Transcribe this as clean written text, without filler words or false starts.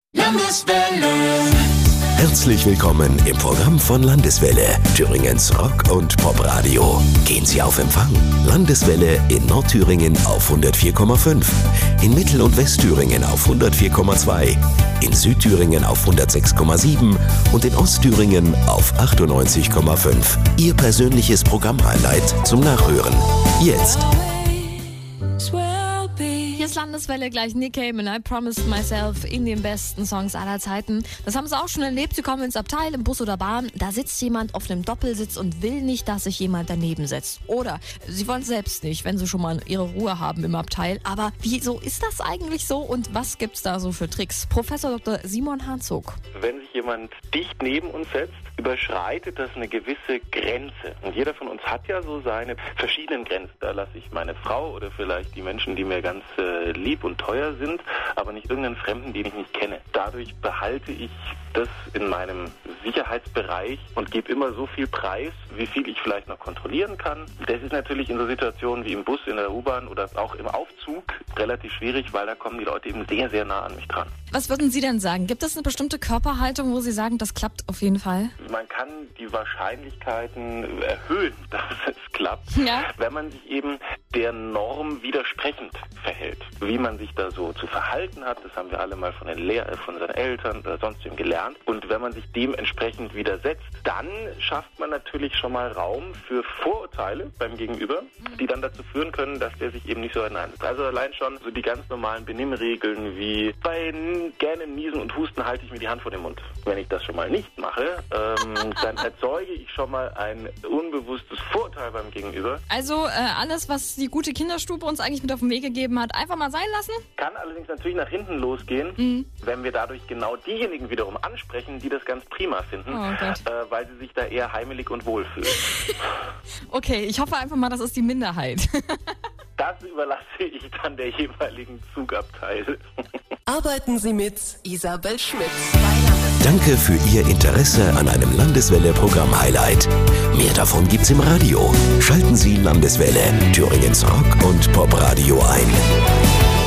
Landeswelle. Herzlich willkommen im Programm von Landeswelle, Thüringens Rock- und Popradio. Gehen Sie auf Empfang. Landeswelle in Nordthüringen auf 104,5, in Mittel- und Westthüringen auf 104,2, in Südthüringen auf 106,7 und in Ostthüringen auf 98,5. Ihr persönliches Programmhighlight zum Nachhören. Jetzt. Hier ist Landeswelle, gleich Nick Cave and I Promised Myself in den besten Songs aller Zeiten. Das haben sie auch schon erlebt. Sie kommen ins Abteil, im Bus oder Bahn. Da sitzt jemand auf einem Doppelsitz und will nicht, dass sich jemand daneben setzt. Oder sie wollen es selbst nicht, wenn sie schon mal ihre Ruhe haben im Abteil. Aber wieso ist das eigentlich so und was gibt's da so für Tricks? Professor Dr. Simon Hanzog. Wenn sich jemand dicht neben uns setzt, überschreitet das eine gewisse Grenze. Und jeder von uns hat ja so seine verschiedenen Grenzen. Da lasse ich meine Frau oder vielleicht die Menschen, die mir ganz lieb und teuer sind, aber nicht irgendeinen Fremden, den ich nicht kenne. Dadurch behalte ich das in meinem Sicherheitsbereich und gebe immer so viel Preis, wie viel ich vielleicht noch kontrollieren kann. Das ist natürlich in so Situationen wie im Bus, in der U-Bahn oder auch im Aufzug relativ schwierig, weil da kommen die Leute eben sehr, sehr nah an mich dran. Was würden Sie denn sagen? Gibt es eine bestimmte Körperhaltung, wo Sie sagen, das klappt auf jeden Fall? Man kann die Wahrscheinlichkeiten erhöhen, dass es klappt, wenn man sich eben der Norm widersprechend verhält. Wie man sich da so zu verhalten hat, das haben wir alle mal von seinen Eltern oder sonstigem gelernt. Und wenn man sich dementsprechend widersetzt, dann schafft man natürlich schon mal Raum für Vorurteile beim Gegenüber, die dann dazu führen können, dass der sich eben nicht so hineinsetzt. Also allein schon so die ganz normalen Benimmregeln wie bei gerne Niesen und Husten halte ich mir die Hand vor den Mund. Wenn ich das schon mal nicht mache, dann erzeuge ich schon mal ein unbewusstes Vorurteil beim Gegenüber. Also alles, was die gute Kinderstube uns eigentlich mit auf den Weg gegeben hat, einfach mal sein lassen? Kann allerdings natürlich nach hinten losgehen, wenn wir dadurch genau diejenigen wiederum ansprechen, die das ganz prima finden, weil sie sich da eher heimelig und wohl fühlen. Okay, ich hoffe einfach mal, das ist die Minderheit. Das überlasse ich dann der jeweiligen Zugabteil. Arbeiten Sie mit Isabel Schmidt. Danke für Ihr Interesse an einem Landeswelle-Programm-Highlight. Mehr davon gibt's im Radio. Schalten Sie Landeswelle, Thüringens Rock- und Popradio ein.